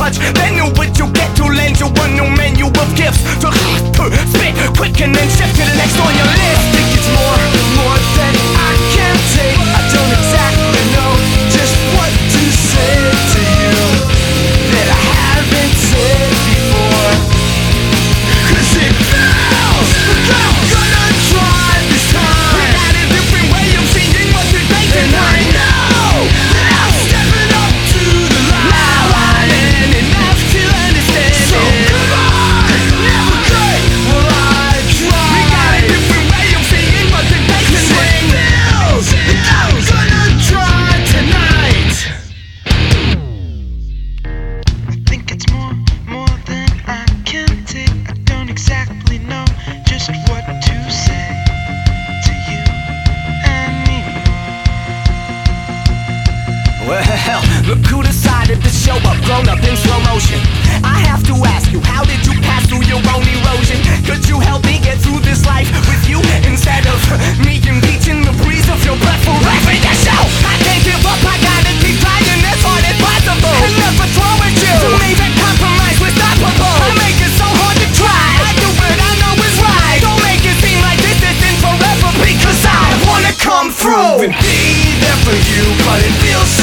much, then you what you get to lend you a new menu of gifts to spit quick and then shift to the next on your list. Think it's more than I can take. I don't exactly know just what to say to you that I haven't said before. 'Cause it feels like I'm gonna try this time. We got a different way of seeing what you're thinking, and I know that I'm stepping up to the line, and enough to understand. So come on, never could. Well, I try. We got a different way of seeing what you're thinking. It feels like I'm gonna try tonight. I think it's more than I can take. I don't exactly know just what to say to you anymore. Well, look who decided to show up, grown up in slow motion. I have to ask you, how did you pass through your own erosion? Could you help me get through this life with you instead of me impeaching the breeze of your breath for laughing at show? I can't give up, I gotta keep trying as hard as possible and never throw at you. To me that compromise was stoppable. I make it so hard to try. I do what I know is right. Don't make it seem like this isn't forever, because I wanna come through and be there for you, but it feels